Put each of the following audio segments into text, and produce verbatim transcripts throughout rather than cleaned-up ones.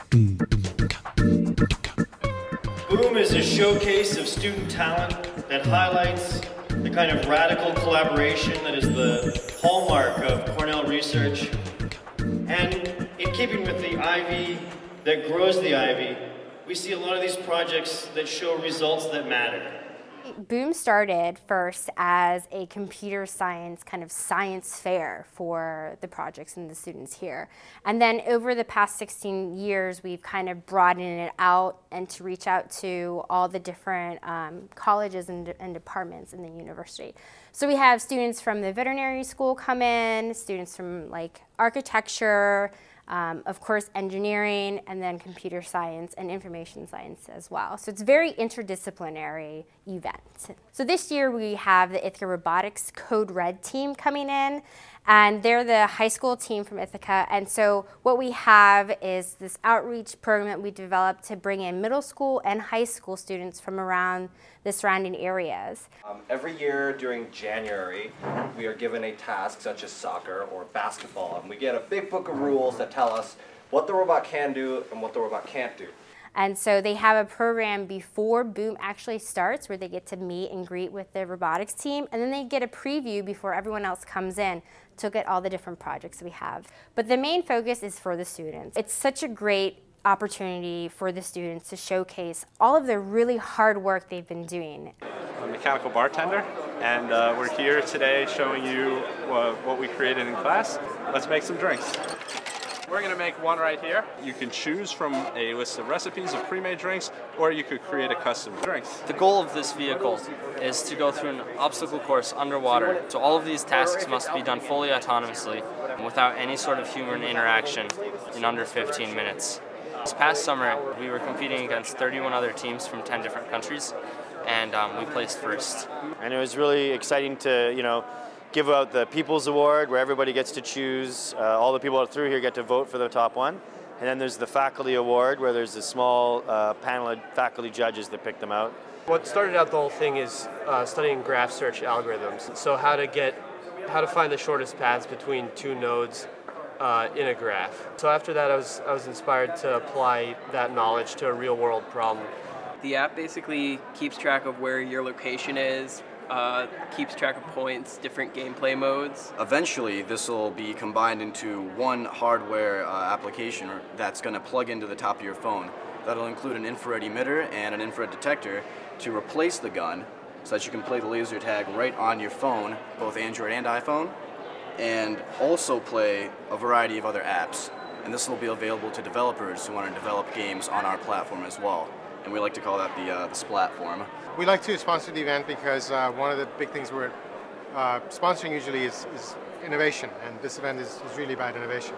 Boom is a showcase of student talent that highlights the kind of radical collaboration that is the hallmark of Cornell research. And in keeping with the Ivy that grows the Ivy, we see a lot of these projects that show results that matter. Boom started first as a computer science kind of science fair for the projects and the students here. And then over the past sixteen years, we've kind of broadened it out and to reach out to all the different um, colleges and, and departments in the university. So we have students from the veterinary school come in, students from like architecture, Um, of course, engineering, and then computer science and information science as well. So it's a very interdisciplinary event. So this year we have the Ithaca Robotics Code Red team coming in, and they're the high school team from Ithaca. And so what we have is this outreach program that we developed to bring in middle school and high school students from around the surrounding areas. Um, every year during January, we are given a task such as soccer or basketball, and we get a big book of rules that tell us what the robot can do and what the robot can't do. And so they have a program before Boom actually starts where they get to meet and greet with the robotics team, and then they get a preview before everyone else comes in to look at all the different projects we have. But the main focus is for the students. It's such a great opportunity for the students to showcase all of the really hard work they've been doing. I'm a mechanical bartender, and uh, we're here today showing you uh, what we created in class. Let's make some drinks. We're going to make one right here. You can choose from a list of recipes of pre-made drinks, or you could create a custom drink. The goal of this vehicle is to go through an obstacle course underwater. So all of these tasks must be done fully autonomously without any sort of human interaction in under fifteen minutes. This past summer, we were competing against thirty-one other teams from ten different countries, and um, we placed first. And it was really exciting to, you know, give out the People's Award where everybody gets to choose. Uh, all the people through here get to vote for the top one. And then there's the Faculty Award where there's a small uh, panel of faculty judges that pick them out. What started out the whole thing is uh, studying graph search algorithms. So how to get, how to find the shortest paths between two nodes uh, in a graph. So after that, I was I was inspired to apply that knowledge to a real-world problem. The app basically keeps track of where your location is, uh, keeps track of points, different gameplay modes. Eventually, this will be combined into one hardware uh, application that's going to plug into the top of your phone. That'll include an infrared emitter and an infrared detector to replace the gun so that you can play the laser tag right on your phone, both Android and iPhone, and also play a variety of other apps. And this will be available to developers who want to develop games on our platform as well. And we like to call that the, uh, the Splatform. We like to sponsor the event because uh, one of the big things we're uh, sponsoring usually is, is innovation, and this event is, is really about innovation.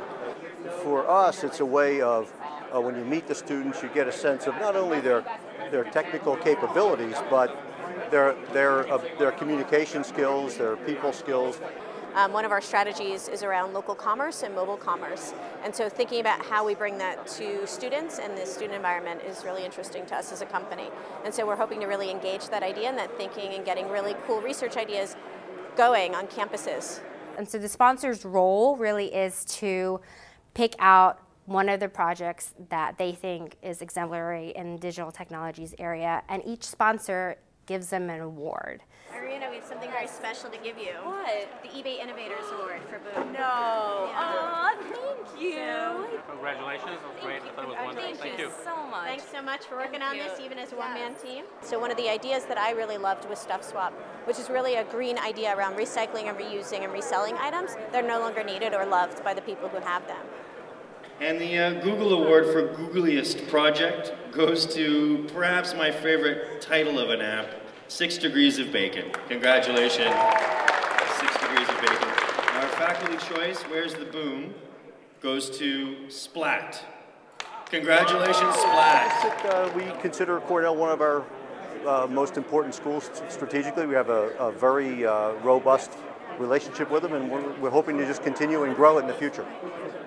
For us, it's a way of, uh, when you meet the students, you get a sense of not only their, their technical capabilities, but their, their, uh, their communication skills, their people skills. Um, one of our strategies is around local commerce and mobile commerce. And so thinking about how we bring that to students and the student environment is really interesting to us as a company. And so we're hoping to really engage that idea and that thinking and getting really cool research ideas going on campuses. And so the sponsor's role really is to pick out one of the projects that they think is exemplary in digital technologies area, and each sponsor gives them an award. Ariana, we have something very special to give you. What? The eBay Innovators Award for Boom. No. Yeah. Oh, thank you. So, Congratulations. It was great. I thought it was wonderful. Thank, Thank you you. so much. Thanks so much for working Thank on you. this, even as a Yes. one-man team. So one of the ideas that I really loved was Stuff Swap, which is really a green idea around recycling and reusing and reselling items that are no longer needed or loved by the people who have them. And the uh, Google Award for Googliest Project goes to perhaps my favorite title of an app, Six Degrees of Bacon. Congratulations, Six Degrees of Bacon. Our faculty choice, Where's the Boom, goes to Splat. Congratulations, Splat. Uh, we consider Cornell one of our uh, most important schools strategically. We have a, a very uh, robust relationship with them, and we're, we're hoping to just continue and grow it in the future.